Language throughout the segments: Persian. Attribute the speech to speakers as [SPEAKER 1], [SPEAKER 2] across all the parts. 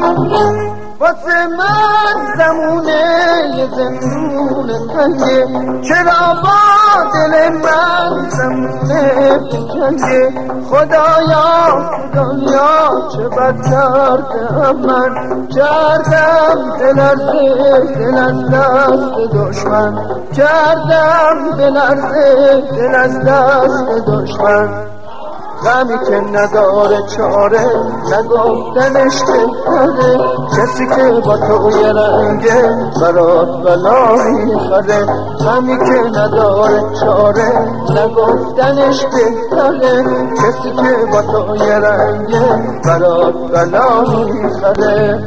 [SPEAKER 1] واسه من زمونه یه زندون تنگه، چرا با دل من زمونه بجنگه؟ خدایا خدایا چه بد کردم من، کردم بلرزه دل از دست دشمن، کردم بلرزه دل از دست دشمن. غمی که نداره چاره نگفتنش بهتره، کسی که با تو یه رنگه برات بلا میخره. غمی که نداره چاره نگفتنش بهتره، کسی که با تو یه رنگه برات بلا میخره.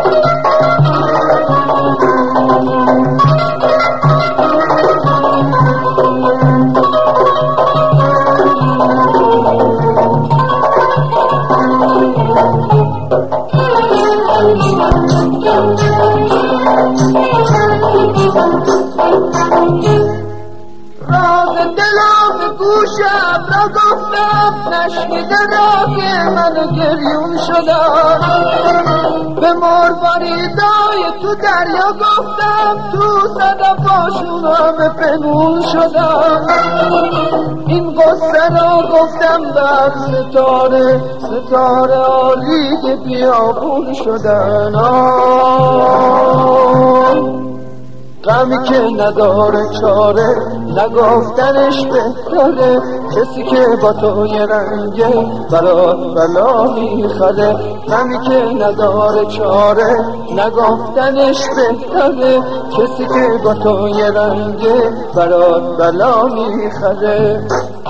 [SPEAKER 1] راز دلم به گوشم را گفتم، نشنیده را که من گریون شدم. به مرواریدای تو دریا گفتم، تو صدفاشون همه پنهون شدم. این قصه را گفتم بر ستاره، ستاره آلید بیابون شدن. غمی که نداره چاره نگفتنش بهتره، کسی که با تو یه رنگه برات بلا میخره. غمی که نداره چاره نگفتنش بهتره، کسی که با تو یه رنگه برات بلا میخره.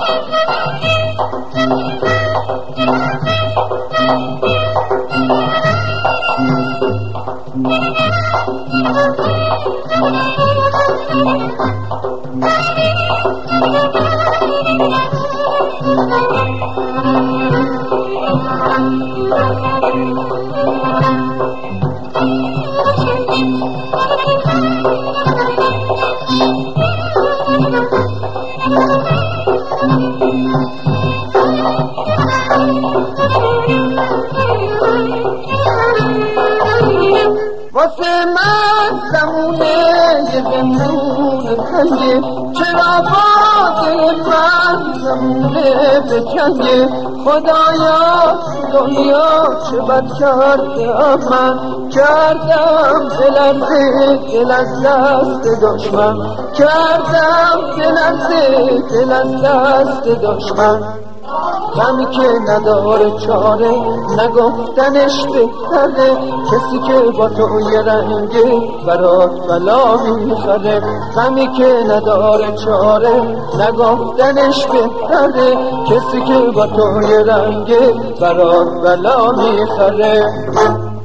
[SPEAKER 1] واسه من زمونه یه زندون تنگه، چرا با دل من زمونه بجنگه؟ خدایا دنیا چه بد کردم من، کردم بلرزه دل از دست دشمن، کردم بلرزه دل از دست دشمن. غمی که نداره چاره نگفتنش بهتره، کسی که با تو یه رنگه برات بلا میخره. غمی که نداره چاره نگفتنش بهتره، کسی که با تو یه رنگه برات بلا میخره.